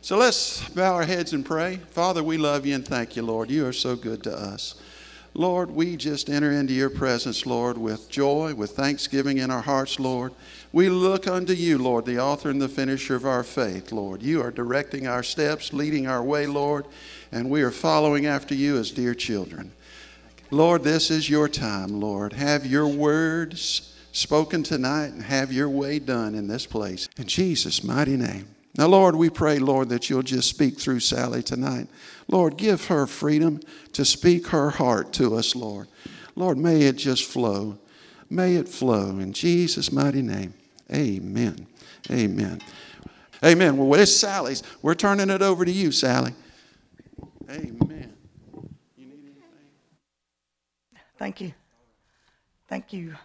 So let's bow our heads and pray. Father, we love you and thank you, Lord. You are so good to us. Lord, we just enter into your presence, Lord, with joy, with thanksgiving in our hearts, Lord. We look unto you, Lord, the author and the finisher of our faith, Lord. You are directing our steps, leading our way, Lord, and we are following after you as dear children. Lord, this is your time, Lord. Have your words spoken tonight and have your way done in this place. In Jesus' mighty name. Now, Lord, we pray, Lord, that you'll just speak through Sally tonight. Lord, give her freedom to speak her heart to us, Lord. Lord, may it just flow. May it flow. In Jesus' mighty name, amen. Amen. Amen. Well, it's Sally's. We're turning it over to you, Sally. Amen. You need anything? Thank you. Thank you.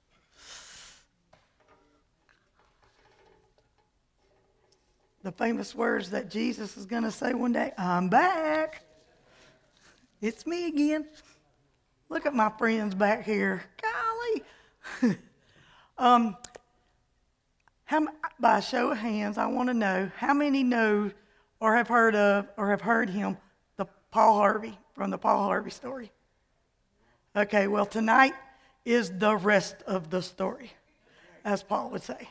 The famous words that Jesus is going to say one day, I'm back. It's me again. Look at my friends back here. Golly. By a show of hands, I want to know how many know or have heard of or have heard him, the Paul Harvey, from the Paul Harvey story. Okay, well, tonight is the rest of the story, as Paul would say.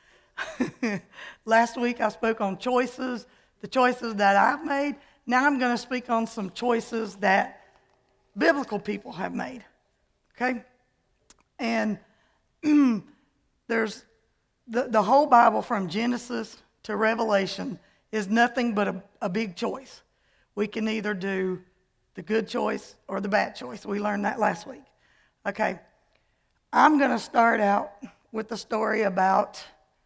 Last week I spoke on choices, the choices that I've made. Now I'm going to speak on some choices that biblical people have made. Okay? And there's the whole Bible from Genesis to Revelation is nothing but a big choice. We can either do the good choice or the bad choice. We learned that last week. Okay. I'm going to start out with the story about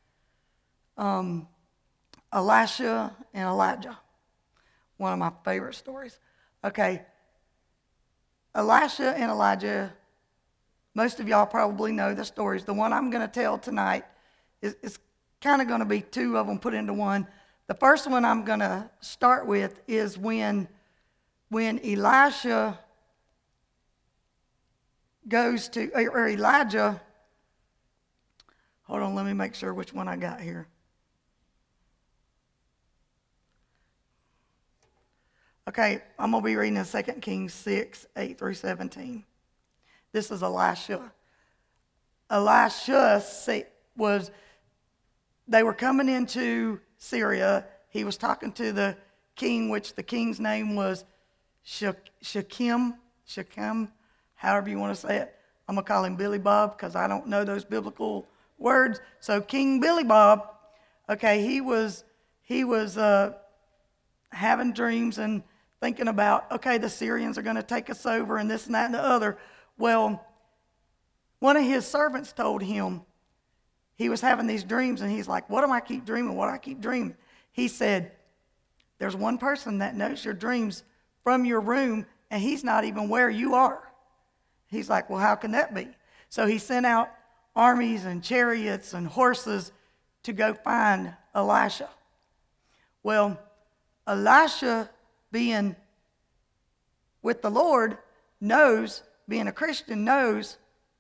Elisha and Elijah, one of my favorite stories. Okay, Elisha and Elijah, most of y'all probably know the stories. The one I'm going to tell tonight is kind of going to be two of them put into one. The first one I'm going to start with is when Elisha goes to, or Elijah, hold on, let me make sure which one I got here. Okay, I'm going to be reading in 2 Kings 6, 8 through 17. This is Elisha. Elisha they were coming into Syria. He was talking to the king, which the king's name was Shechem, however you want to say it. I'm going to call him Billy Bob because I don't know those biblical words. So King Billy Bob, okay, he was having dreams and thinking about, okay, the Syrians are going to take us over and this and that and the other. Well, one of his servants told him he was having these dreams, and he's like, what do I keep dreaming? What do I keep dreaming? He said, there's one person that knows your dreams from your room, and he's not even where you are. He's like, well, how can that be? So he sent out armies and chariots and horses to go find Elisha. Well, Elisha, being with the Lord, knows, being a Christian, knows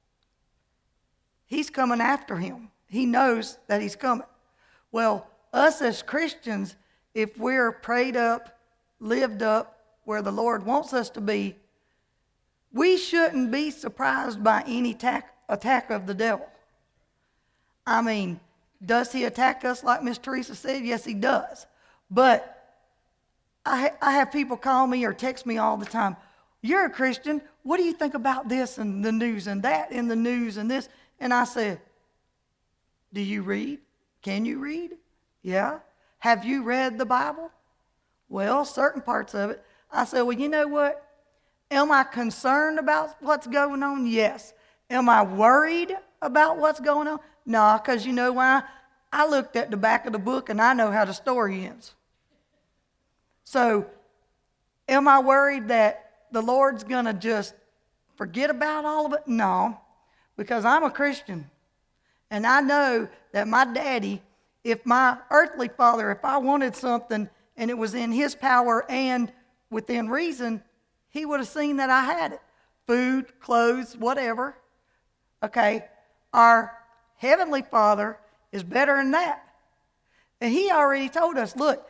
he's coming after him. He knows that he's coming. Well, us as Christians, if we're prayed up, lived up where the Lord wants us to be, we shouldn't be surprised by any attack of the devil. I mean, does he attack us like Miss Teresa said? Yes, he does. But I have people call me or text me all the time. You're a Christian. What do you think about this and the news and that in the news and this? And I said, do you read? Can you read? Yeah. Have you read the Bible? Well, certain parts of it. I said, well, you know what? Am I concerned about what's going on? Yes. Am I worried about what's going on? No, because you know why? I looked at the back of the book and I know how the story ends. So, am I worried that the Lord's going to just forget about all of it? No, because I'm a Christian. And I know that my daddy, if my earthly father, if I wanted something and it was in his power and within reason, he would have seen that I had it. Food, clothes, whatever. Okay, our Heavenly Father is better than that. And he already told us, look,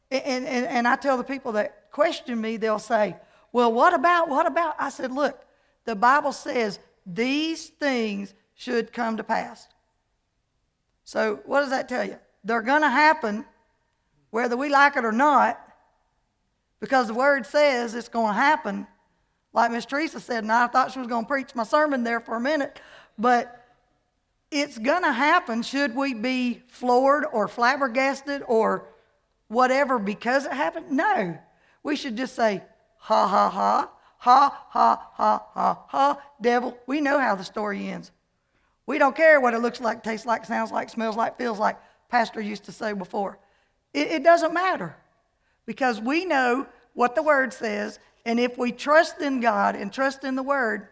And I tell the people that question me, they'll say, well, what about? I said, look, the Bible says these things should come to pass. So what does that tell you? They're going to happen whether we like it or not, because the Word says it's going to happen. Like Miss Teresa said, and I thought she was going to preach my sermon there for a minute, but it's going to happen. Should we be floored or flabbergasted or whatever because it happened? No. We should just say, ha, ha, ha, ha, ha, ha, ha, ha, devil. We know how the story ends. We don't care what it looks like, tastes like, sounds like, smells like, feels like, Pastor used to say before. It doesn't matter, because we know what the Word says, and if we trust in God and trust in the Word,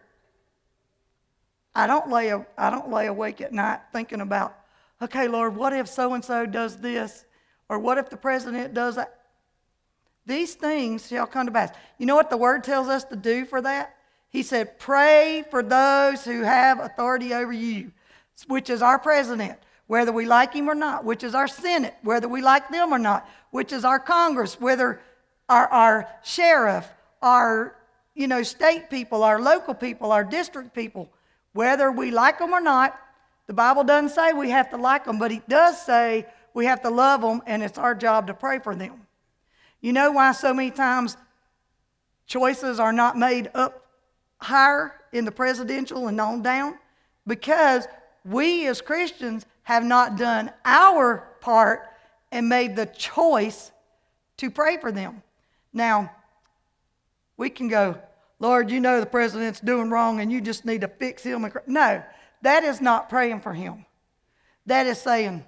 I don't lay awake at night thinking about, okay, Lord, what if so-and-so does this? Or what if the president does that? These things shall come to pass. You know what the Word tells us to do for that? He said, pray for those who have authority over you, which is our president, whether we like him or not, which is our Senate, whether we like them or not, which is our Congress, whether our sheriff, our state people, our local people, our district people, whether we like them or not. The Bible doesn't say we have to like them, but it does say we have to love them, and it's our job to pray for them. You know why so many times choices are not made up higher in the presidential and on down? Because we as Christians have not done our part and made the choice to pray for them. Now, we can go, Lord, you know the president's doing wrong and you just need to fix him. No, that is not praying for him. That is saying,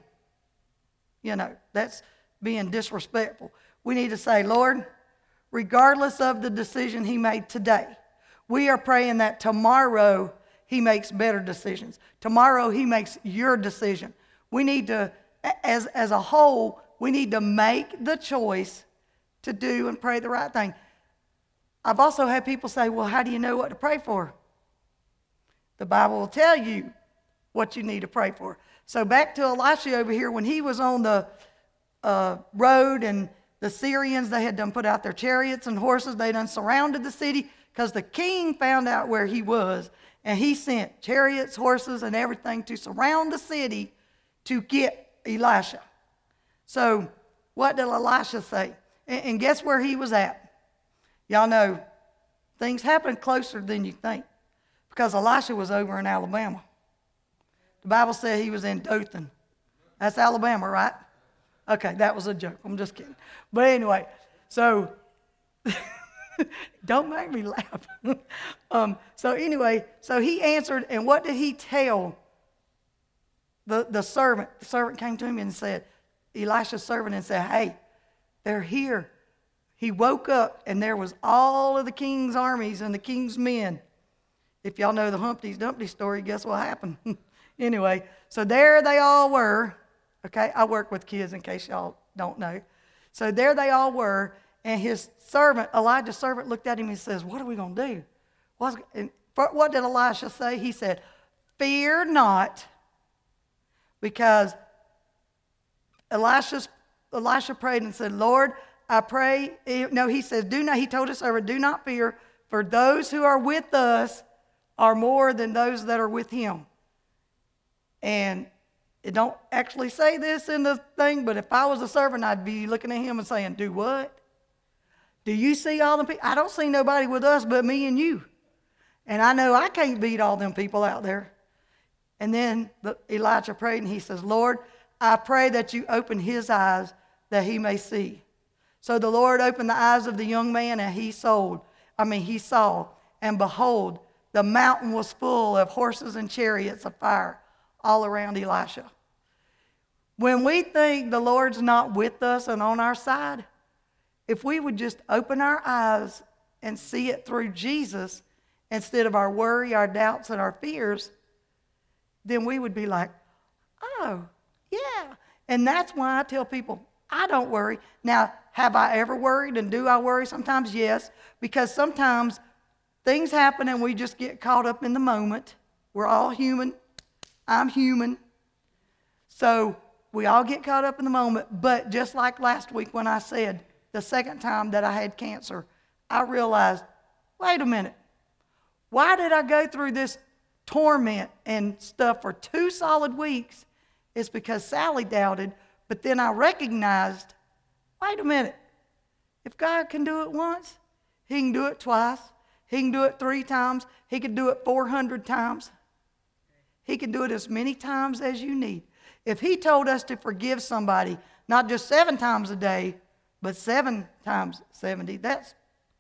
that's being disrespectful. We need to say, Lord, regardless of the decision he made today, we are praying that tomorrow he makes better decisions. Tomorrow he makes your decision. We need to, as a whole, we need to make the choice to do and pray the right thing. I've also had people say, well, how do you know what to pray for? The Bible will tell you what you need to pray for. So back to Elisha over here, when he was on the road and the Syrians, they had done put out their chariots and horses. They done surrounded the city because the king found out where he was, and he sent chariots, horses, and everything to surround the city to get Elisha. So what did Elisha say? And guess where he was at? Y'all know things happen closer than you think, because Elisha was over in Alabama. The Bible said he was in Dothan. That's Alabama, right? Okay, that was a joke. I'm just kidding. But anyway, so don't make me laugh. So he answered, and what did he tell the servant? The servant came to him and said, Elisha's servant, and said, hey, they're here. He woke up, and there was all of the king's armies and the king's men. If y'all know the Humpty Dumpty story, guess what happened? Anyway, so there they all were. Okay, I work with kids in case y'all don't know. So there they all were, and his servant, Elijah's servant, looked at him and says, what are we going to do? What did Elisha say? He said, fear not, because Elisha prayed and said, Lord, I pray. No, he says, do not, he told his servant, do not fear, for those who are with us are more than those that are with him. And it don't actually say this in the thing, but if I was a servant, I'd be looking at him and saying, do what? Do you see all the people? I don't see nobody with us but me and you. And I know I can't beat all them people out there. And then Elijah prayed, and he says, Lord, I pray that you open his eyes that he may see. So the Lord opened the eyes of the young man, and he saw, and behold, the mountain was full of horses and chariots of fire all around Elisha. When we think the Lord's not with us and on our side, if we would just open our eyes and see it through Jesus instead of our worry, our doubts, and our fears, then we would be like, oh, yeah. And that's why I tell people, I don't worry. Now, have I ever worried, and do I worry sometimes? Yes, because sometimes things happen and we just get caught up in the moment. We're all human. I'm human. So we all get caught up in the moment. But just like last week when I said the second time that I had cancer, I realized, wait a minute. Why did I go through this torment and stuff for 2 solid weeks? It's because Sally doubted. But then I recognized, wait a minute. If God can do it once, he can do it twice. He can do it 3 times. He can do it 400 times. He can do it as many times as you need. If he told us to forgive somebody, not just 7 times a day, but 7 times 70, that's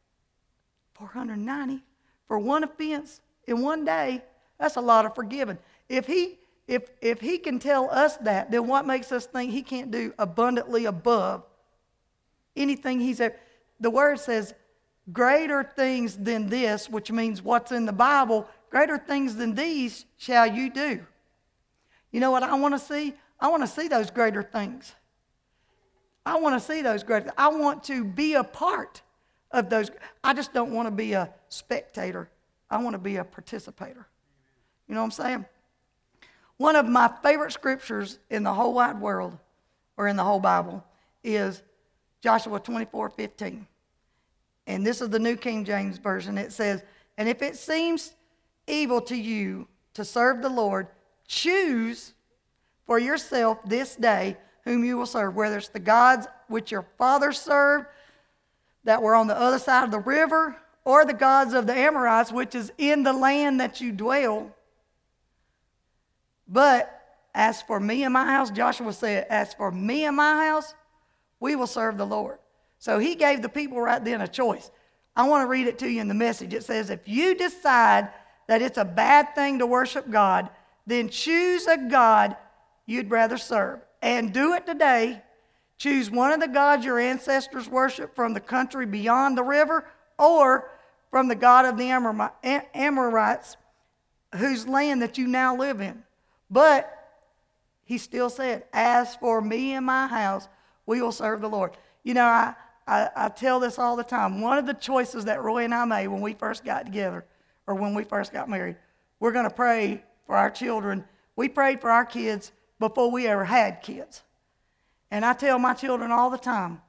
490 for one offense in one day. That's a lot of forgiving. If he can tell us that, then what makes us think he can't do abundantly above anything he's ever? The word says, greater things than this, which means what's in the Bible, greater things than these shall you do. You know what I want to see? I want to see those greater things. I want to see those greater. I want to be a part of those. I just don't want to be a spectator. I want to be a participator. You know what I'm saying? One of my favorite scriptures in the whole wide world, or in the whole Bible, is Joshua 24:15. And this is the New King James Version. It says, and if it seems evil to you to serve the Lord, choose for yourself this day whom you will serve, whether it's the gods which your fathers served that were on the other side of the river, or the gods of the Amorites, which is in the land that you dwell. But as for me and my house, Joshua said, as for me and my house, we will serve the Lord. So he gave the people right then a choice. I want to read it to you in the Message. It says, if you decide that it's a bad thing to worship God, then choose a God you'd rather serve. And do it today. Choose one of the gods your ancestors worshiped from the country beyond the river, or from the God of the Amorites, whose land that you now live in. But he still said, as for me and my house, we will serve the Lord. You know, I tell this all the time. One of the choices that Roy and I made when we first got together, or when we first got married, we're going to pray for our children. We prayed for our kids before we ever had kids. And I tell my children all the time,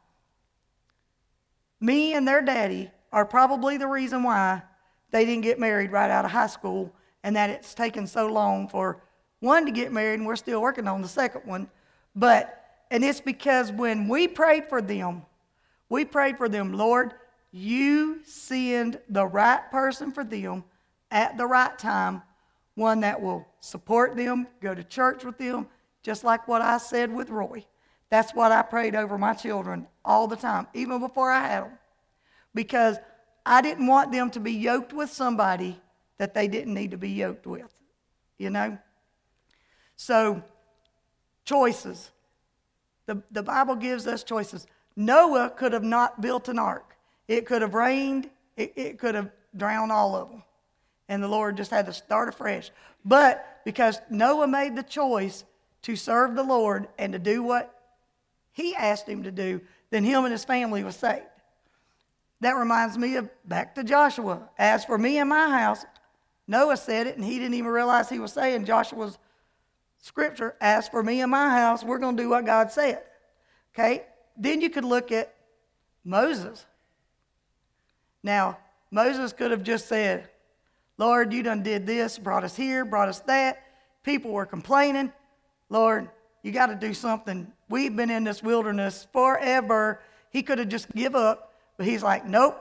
me and their daddy are probably the reason why they didn't get married right out of high school, and that it's taken so long for one to get married, and we're still working on the second one. And it's because when we prayed for them, Lord, you send the right person for them at the right time, one that will support them, go to church with them, just like what I said with Roy. That's what I prayed over my children all the time, even before I had them. Because I didn't want them to be yoked with somebody that they didn't need to be yoked with, you know? So, choices. The Bible gives us choices. Noah could have not built an ark. It could have rained. It could have drowned all of them. And the Lord just had to start afresh. But because Noah made the choice to serve the Lord and to do what he asked him to do, then him and his family was saved. That reminds me of back to Joshua. As for me and my house, Noah said it, and he didn't even realize he was saying Joshua's scripture. As for me and my house, we're going to do what God said. Okay? Then you could look at Moses. Now, Moses could have just said, Lord, you done did this, brought us here, brought us that. People were complaining. Lord, you got to do something. We've been in this wilderness forever. He could have just give up, but he's like, nope.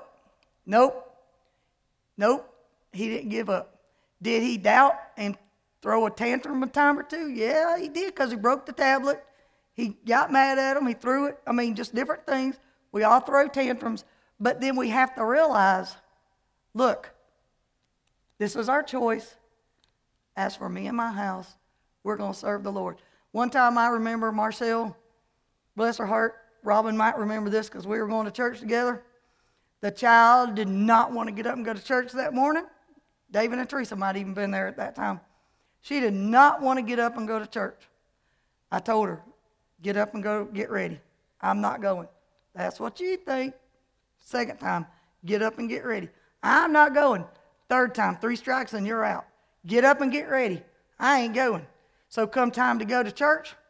He didn't give up. Did he doubt and throw a tantrum a time or two? Yeah, he did, because he broke the tablet. He got mad at him. He threw it. I mean, just different things. We all throw tantrums. But then we have to realize, look, this is our choice. As for me and my house, we're going to serve the Lord. One time I remember Marcel, bless her heart, Robin might remember this because we were going to church together. The child did not want to get up and go to church that morning. David and Teresa might have even been there at that time. She did not want to get up and go to church. I told her, get up and go get ready. I'm not going. That's what you think. Second time, get up and get ready. I'm not going. Third time, 3 strikes and you're out. Get up and get ready. I ain't going. So come time to go to church,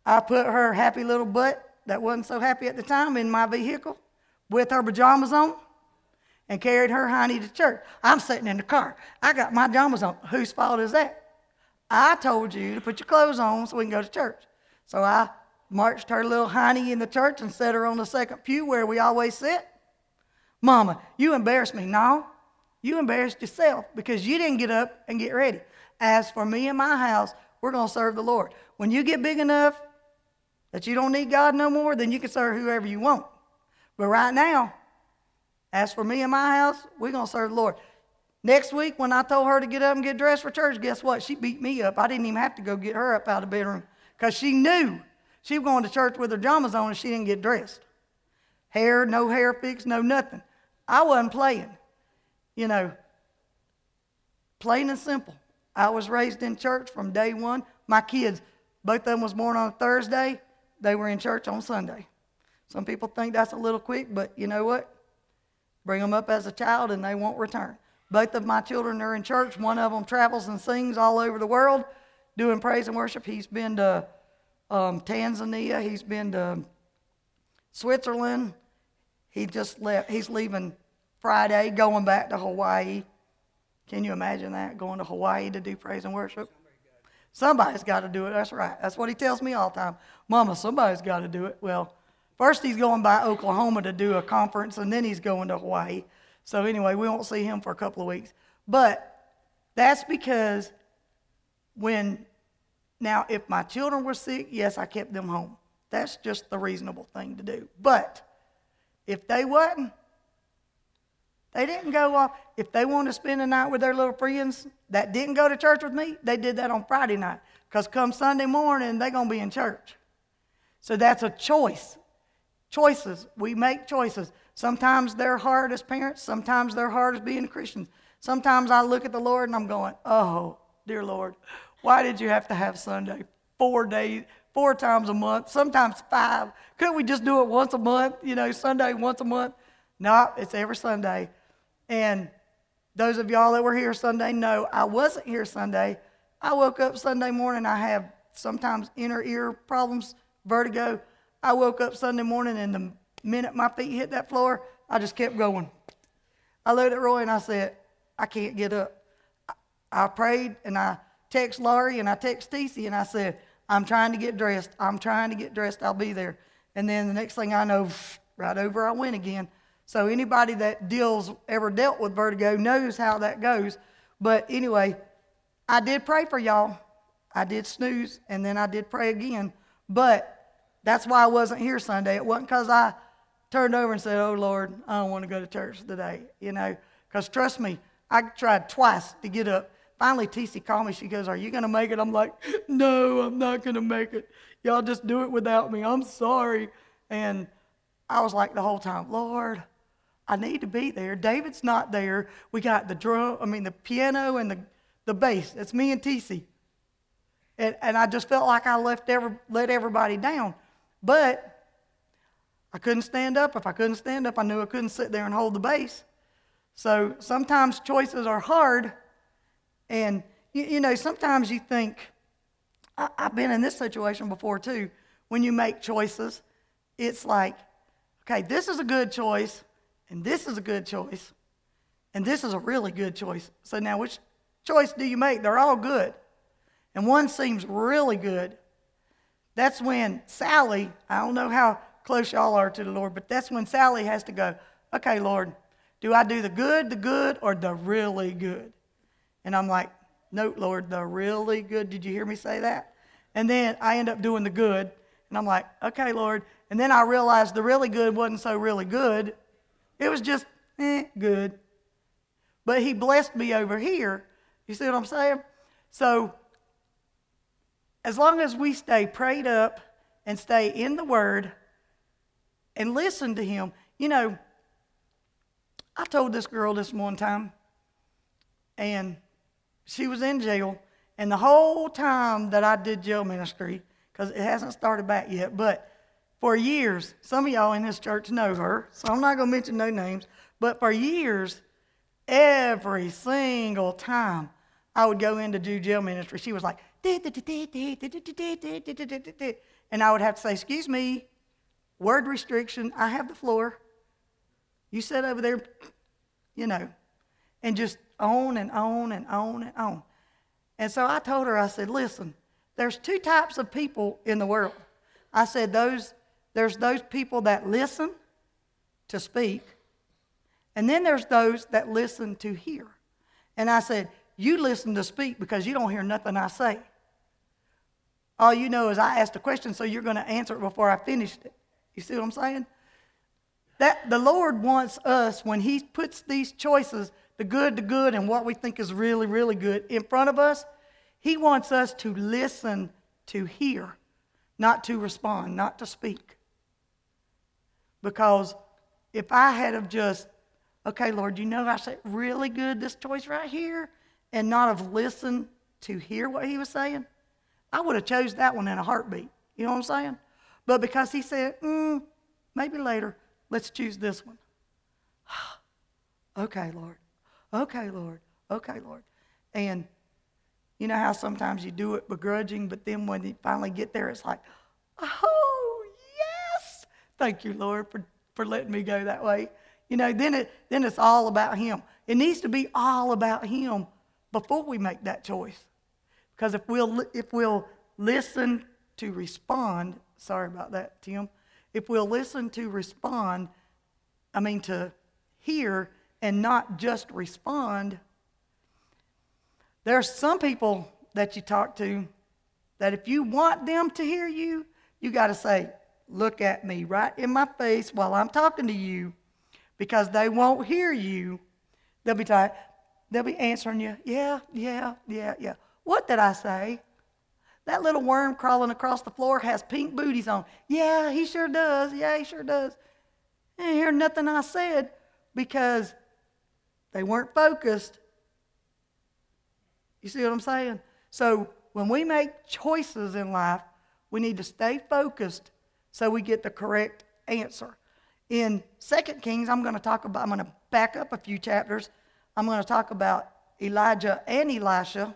I put her happy little butt that wasn't so happy at the time in my vehicle with her pajamas on and carried her honey to church. I'm sitting in the car. I got my pajamas on. Whose fault is that? I told you to put your clothes on so we can go to church. So I marched her little honey in the church and set her on the second pew where we always sit. Mama, you embarrassed me. No, you embarrassed yourself because you didn't get up and get ready. As for me and my house, we're going to serve the Lord. When you get big enough that you don't need God no more, then you can serve whoever you want. But right now, as for me and my house, we're going to serve the Lord. Next week, when I told her to get up and get dressed for church, guess what? She beat me up. I didn't even have to go get her up out of the bedroom because she knew she was going to church with her pajamas on and she didn't get dressed. No hair fix, no nothing. I wasn't playing. You know, plain and simple. I was raised in church from day one. My kids, both of them was born on a Thursday. They were in church on Sunday. Some people think that's a little quick, but you know what? Bring them up as a child and they won't return. Both of my children are in church. One of them travels and sings all over the world doing praise and worship. He's been to Tanzania. He's been to Switzerland. He just left. He's leaving Friday, going back to Hawaii. Can you imagine that, going to Hawaii to do praise and worship? Somebody's got to do it. That's right. That's what he tells me all the time. Mama, somebody's got to do it. Well, first he's going by Oklahoma to do a conference, and then he's going to Hawaii. So anyway, we won't see him for a couple of weeks. But that's because now if my children were sick, yes, I kept them home. That's just the reasonable thing to do. But if they wasn't, they didn't go off. If they wanted to spend the night with their little friends that didn't go to church with me, they did that on Friday night. Because come Sunday morning, they're going to be in church. So that's a choice. Choices. We make choices. Sometimes they're hard as parents. Sometimes they're hard as being Christians. Sometimes I look at the Lord and I'm going, oh, dear Lord, why did you have to have Sunday 4 days, 4 times a month, sometimes 5? Couldn't we just do it once a month, Sunday once a month? No, it's every Sunday. And those of y'all that were here Sunday know I wasn't here Sunday. I woke up Sunday morning. I have sometimes inner ear problems, vertigo. I woke up Sunday morning, and the minute my feet hit that floor, I just kept going. I looked at Roy and I said, I can't get up. I prayed and I text Laurie and I text Tisi and I said, I'm trying to get dressed. I'm trying to get dressed. I'll be there. And then the next thing I know, right over I went again. So anybody that ever dealt with vertigo knows how that goes. But anyway, I did pray for y'all. I did snooze, and then I did pray again. But that's why I wasn't here Sunday. It wasn't because I turned over and said, oh, Lord, I don't want to go to church today, Because trust me, I tried twice to get up. Finally, TC called me. She goes, are you going to make it? I'm like, no, I'm not going to make it. Y'all just do it without me. I'm sorry. And I was like the whole time, Lord, I need to be there. David's not there. We got the piano and the bass. It's me and TC. And I just felt like I let everybody down. But I couldn't stand up. If I couldn't stand up, I knew I couldn't sit there and hold the bass. So sometimes choices are hard. And, sometimes you think, I've been in this situation before too. When you make choices, it's like, okay, this is a good choice, and this is a good choice, and this is a really good choice. So now which choice do you make? They're all good. And one seems really good. That's when Sally, I don't know how close y'all are to the Lord, but that's when Sally has to go, okay, Lord, do I do the good, or the really good? And I'm like, no, Lord, the really good. Did you hear me say that? And then I end up doing the good. And I'm like, okay, Lord. And then I realized the really good wasn't so really good. It was just, good. But he blessed me over here. You see what I'm saying? So as long as we stay prayed up and stay in the Word and listen to Him. I told this girl this one time, and she was in jail, and the whole time that I did jail ministry, because it hasn't started back yet, but for years, some of y'all in this church know her, so I'm not going to mention no names, but for years, every single time I would go into do jail ministry. She was like, and I would have to say, excuse me, word restriction, I have the floor. You sit over there, and just on and on and on and on. And so I told her, I said, listen, there's two types of people in the world. I said, there's those people that listen to speak, and then there's those that listen to hear. And I said, you listen to speak because you don't hear nothing I say. All you know is I asked a question, so you're going to answer it before I finished it. You see what I'm saying? That the Lord wants us, when he puts these choices, the good, and what we think is really, really good in front of us, he wants us to listen to hear, not to respond, not to speak. Because if I had have just, okay, Lord, I said really good, this choice right here, and not have listened to hear what he was saying, I would have chose that one in a heartbeat. You know what I'm saying? But because he said, maybe later, let's choose this one. Okay, Lord. Okay, Lord. Okay, Lord. And you know how sometimes you do it begrudging, but then when you finally get there, it's like, oh, yes. Thank you, Lord, for letting me go that way. Then it's all about him. It needs to be all about him before we make that choice. Because if we'll listen to respond, sorry about that, Tim. If we'll listen to respond, to hear and not just respond, there's some people that you talk to that if you want them to hear you, you got to say, look at me right in my face while I'm talking to you, because they won't hear you. They'll be answering you, yeah. What did I say? That little worm crawling across the floor has pink booties on. Yeah, he sure does. Yeah, he sure does. They didn't hear nothing I said because they weren't focused. You see what I'm saying? So when we make choices in life, we need to stay focused so we get the correct answer. In 2 Kings, I'm going to back up a few chapters. I'm going to talk about Elijah and Elisha.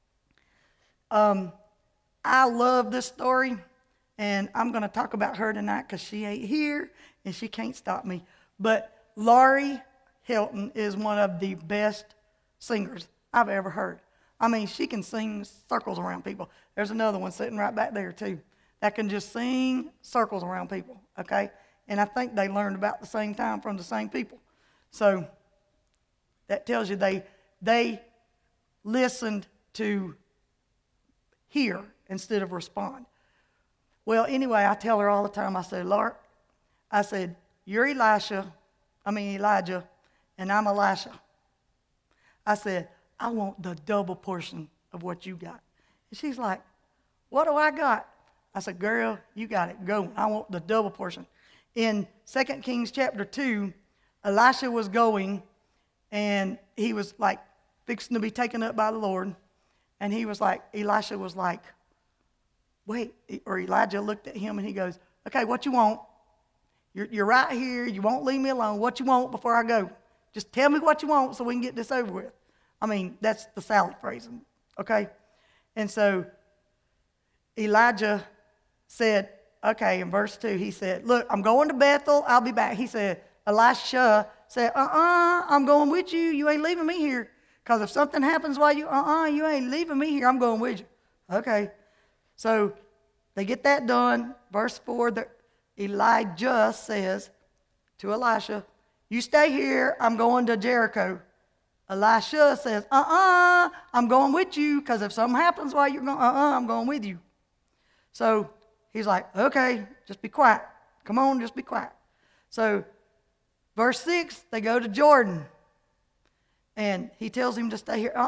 I love this story, and I'm going to talk about her tonight because she ain't here, and she can't stop me. But Laurie Hilton is one of the best singers I've ever heard. She can sing circles around people. There's another one sitting right back there, too, that can just sing circles around people, okay? And I think they learned about the same time from the same people. So that tells you they listened to hear instead of respond. Well, anyway, I tell her all the time, I said, Lord, you're Elijah, and I'm Elisha. I said, I want the double portion of what you got. And she's like, what do I got? I said, girl, you got it going. I want the double portion. In 2 Kings chapter 2, Elisha was going, and he was like fixing to be taken up by the Lord. And Elisha was like, wait, or Elijah looked at him and he goes, okay, what you want? You're right here. You won't leave me alone. What you want before I go? Just tell me what you want so we can get this over with. That's the salad phrasing, okay? And so Elijah said, okay, in verse 2, he said, look, I'm going to Bethel. I'll be back. He said, Elisha said, I'm going with you. You ain't leaving me here. Because if something happens while you ain't leaving me here, I'm going with you. Okay. So they get that done. Verse 4, Elijah says to Elisha, you stay here. I'm going to Jericho. Elisha says, I'm going with you, because if something happens while you're going, I'm going with you. So he's like, okay, just be quiet. Come on, just be quiet. So verse 6, they go to Jordan. And he tells him to stay here.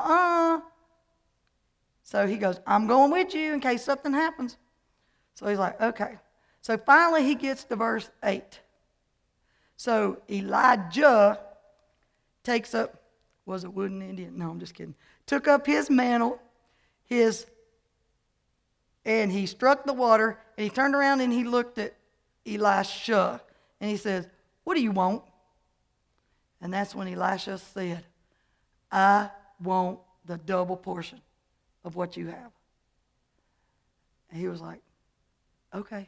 So he goes, I'm going with you in case something happens. So he's like, okay. So finally he gets to verse 8. So Elijah takes up, was it wooden Indian? No, I'm just kidding. Took up his mantle, and he struck the water, and he turned around and he looked at Elisha. And he says, what do you want? And that's when Elisha said, I want the double portion of what you have. And he was like, okay.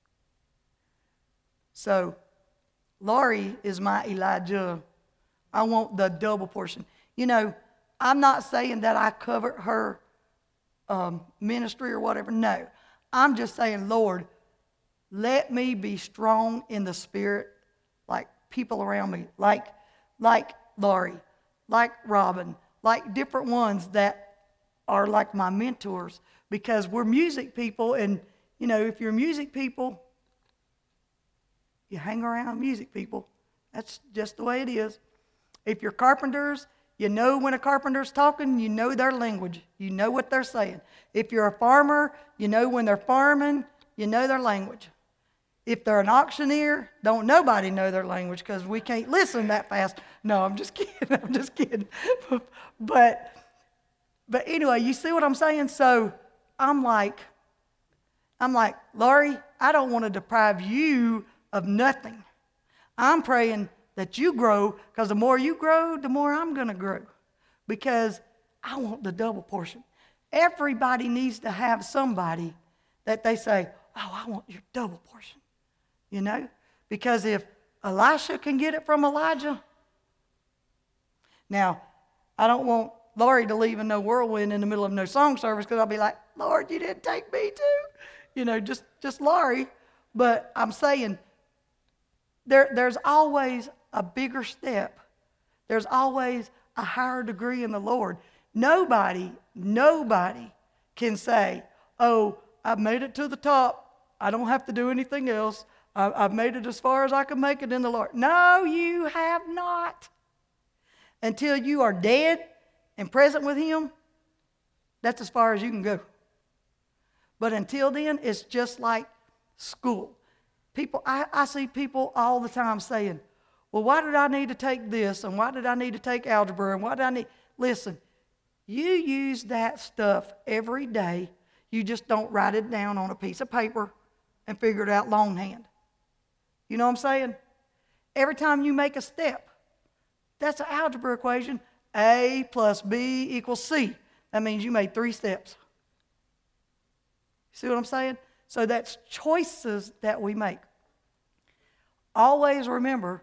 So Laurie is my Elijah. I want the double portion. You know, I'm not saying that I covered her ministry or whatever. No. I'm just saying, Lord, let me be strong in the spirit like people around me, like Laurie, like Robin, like different ones that are like my mentors, because we're music people, and, you know, if you're music people, you hang around music people. That's just the way it is. If you're carpenters, you know when a carpenter's talking, you know their language. You know what they're saying. If you're a farmer, you know when they're farming, you know their language. If they're an auctioneer, don't nobody know their language because we can't listen that fast. No, I'm just kidding. I'm just kidding. But anyway, you see what I'm saying? So I'm like, Laurie, I don't want to deprive you of nothing. I'm praying that you grow, because the more you grow, the more I'm going to grow, because I want the double portion. Everybody needs to have somebody that they say, oh, I want your double portion, you know? Because if Elisha can get it from Elijah, now, I don't want Laurie to leave in no whirlwind in the middle of no song service, because I'll be like, Lord, you didn't take me too. You know, just Laurie. But I'm saying there's always a bigger step. There's always a higher degree in the Lord. Nobody can say, oh, I've made it to the top. I don't have to do anything else. I've made it as far as I can make it in the Lord. No, you have not. Until you are dead and present with Him, that's as far as you can go. But until then, it's just like school. People, I see people all the time saying, well, why did I need to take this? And why did I need to take algebra? And why did I need... Listen, you use that stuff every day. You just don't write it down on a piece of paper and figure it out longhand. You know what I'm saying? Every time you make a step, that's an algebra equation. A plus B equals C. That means you made 3 steps. See what I'm saying? So that's choices that we make. Always remember,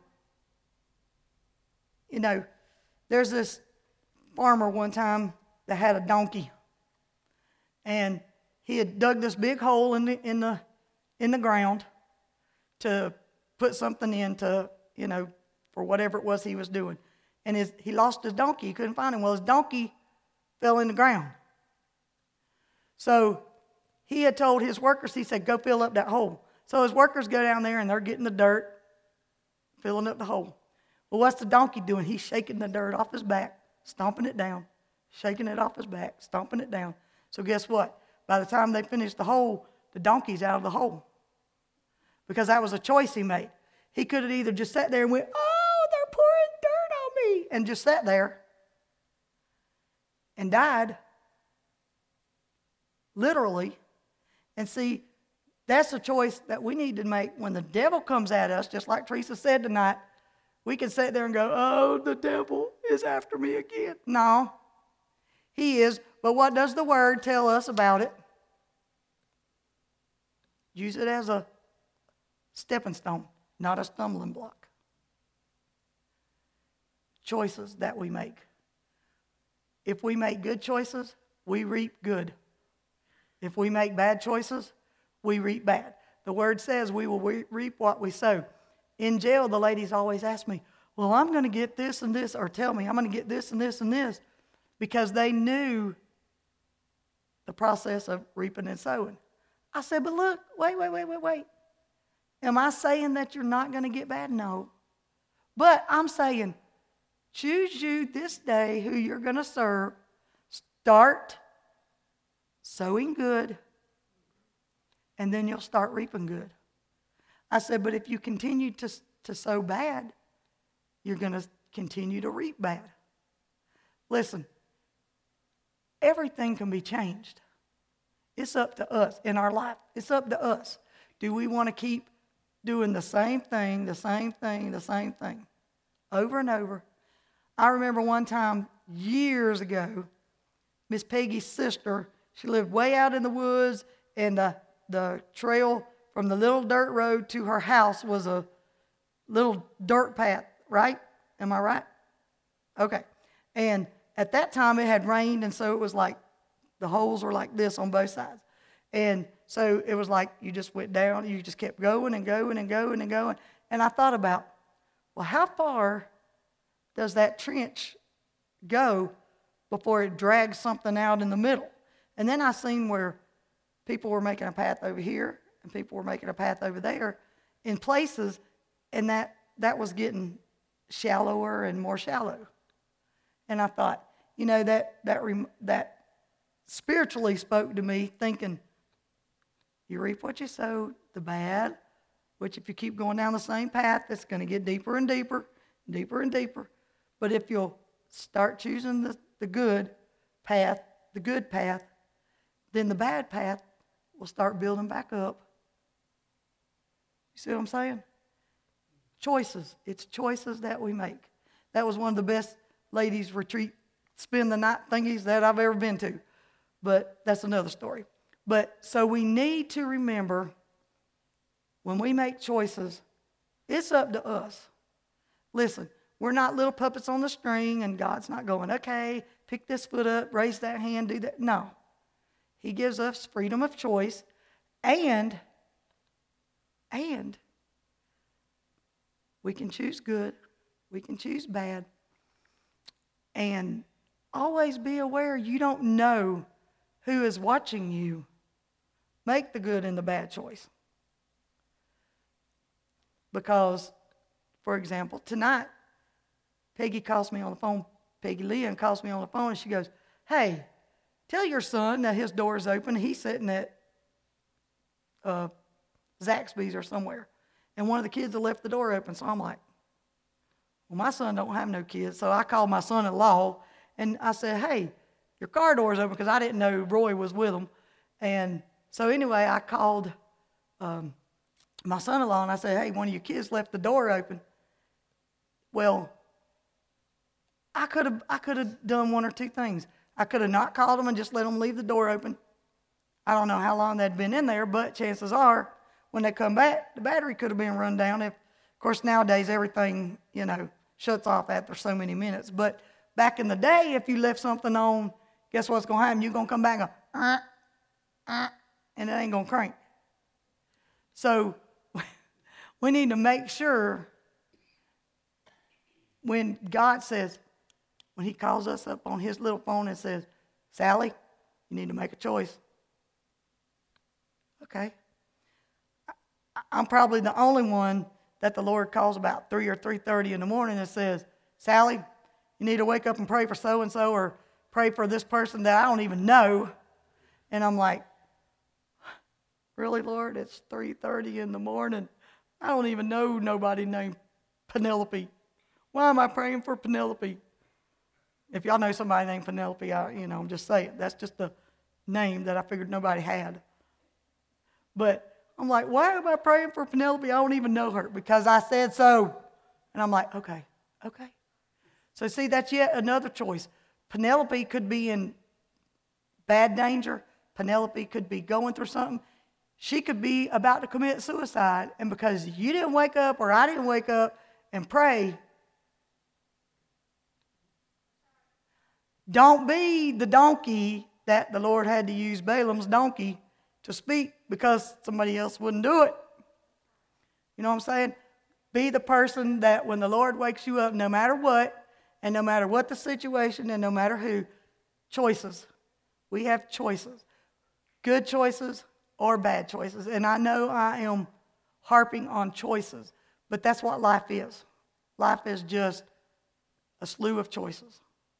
you know, there's this farmer one time that had a donkey, and he had dug this big hole in the ground to put something in to, you know, for whatever it was he was doing. And he lost his donkey. He couldn't find him. Well, his donkey fell in the ground. So he had told his workers, he said, go fill up that hole. So his workers go down there, and they're getting the dirt, filling up the hole. Well, what's the donkey doing? He's shaking the dirt off his back, stomping it down, shaking it off his back, stomping it down. So guess what? By the time they finished the hole, the donkey's out of the hole. Because that was a choice he made. He could have either just sat there and went, oh, they're pouring dirt on me, and just sat there and died, literally. And see, that's a choice that we need to make when the devil comes at us, just like Teresa said tonight. We can sit there and go, oh, the devil is after me again. No, he is. But what does the Word tell us about it? Use it as a stepping stone, not a stumbling block. Choices that we make. If we make good choices, we reap good. If we make bad choices, we reap bad. The Word says we will reap what we sow. In jail, the ladies always ask me, well, I'm going to get this and this, or tell me I'm going to get this and this and this, because they knew the process of reaping and sowing. I said, but look, wait. Am I saying that you're not going to get bad? No. But I'm saying, choose you this day who you're going to serve. Start sowing good, and then you'll start reaping good. I said, but if you continue to sow bad, you're going to continue to reap bad. Listen, everything can be changed. It's up to us in our life. It's up to us. Do we want to keep doing the same thing, over and over? I remember one time years ago, Miss Peggy's sister. She lived way out in the woods, and the trail from the little dirt road to her house was a little dirt path, right? Am I right? Okay. And at that time it had rained, and so it was like the holes were like this on both sides. And so it was like you just went down, you just kept going and going and going and going. And I thought about, well, how far does that trench go before it drags something out in the middle? And then I seen where people were making a path over here and people were making a path over there in places, and that was getting shallower and more shallow. And I thought, you know, that spiritually spoke to me, thinking, you reap what you sow, the bad, which if you keep going down the same path, it's going to get deeper and deeper, deeper and deeper. But if you'll start choosing the good path, then the bad path will start building back up. You see what I'm saying? Choices. It's choices that we make. That was one of the best ladies' retreat, spend the night thingies that I've ever been to. But that's another story. But so we need to remember, when we make choices, it's up to us. Listen, we're not little puppets on the string, and God's not going, okay, pick this foot up, raise that hand, do that. No. He gives us freedom of choice, and we can choose good, we can choose bad, and always be aware you don't know who is watching you make the good and the bad choice. Because, for example, tonight, Peggy calls me on the phone, Peggy Leon calls me on the phone, and she goes, hey, tell your son that his door is open. He's sitting at Zaxby's or somewhere. And one of the kids had left the door open. So I'm like, well, my son don't have no kids. So I called my son-in-law, and I said, hey, your car door is open, because I didn't know Roy was with him. And so anyway, I called my son-in-law, and I said, hey, one of your kids left the door open. Well, I could have done one or two things. I could have not called them and just let them leave the door open. I don't know how long they'd been in there, but chances are, when they come back, the battery could have been run down. Of course, nowadays, everything, shuts off after so many minutes. But back in the day, if you left something on, guess what's going to happen? You're going to come back and go, and it ain't going to crank. So we need to make sure when God says, when he calls us up on his little phone and says, Sally, you need to make a choice. Okay. I'm probably the only one that the Lord calls about 3 or 3:30 in the morning and says, Sally, you need to wake up and pray for so-and-so, or pray for this person that I don't even know. And I'm like, really, Lord? It's 3:30 in the morning. I don't even know nobody named Penelope. Why am I praying for Penelope? If y'all know somebody named Penelope, I'm just saying. That's just a name that I figured nobody had. But I'm like, why am I praying for Penelope? I don't even know her, because I said so. And I'm like, okay. So see, that's yet another choice. Penelope could be in bad danger. Penelope could be going through something. She could be about to commit suicide. And because you didn't wake up, or I didn't wake up and pray, don't be the donkey that the Lord had to use Balaam's donkey to speak because somebody else wouldn't do it. You know what I'm saying? Be the person that when the Lord wakes you up, no matter what, and no matter what the situation, and no matter who, choices. We have choices. Good choices or bad choices. And I know I am harping on choices, but that's what life is. Life is just a slew of choices.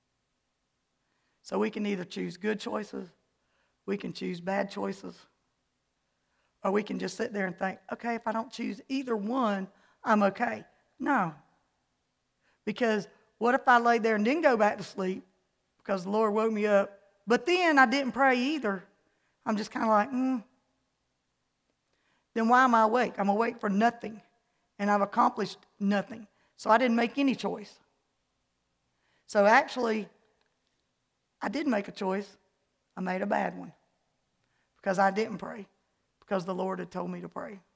So we can either choose good choices, we can choose bad choices, or we can just sit there and think, okay, if I don't choose either one, I'm okay. No. Because what if I lay there and didn't go back to sleep because the Lord woke me up, but then I didn't pray either? I'm just kind of like, Then why am I awake? I'm awake for nothing, and I've accomplished nothing. So I didn't make any choice. So actually, I did make a choice. I made a bad one because I didn't pray because the Lord had told me to pray.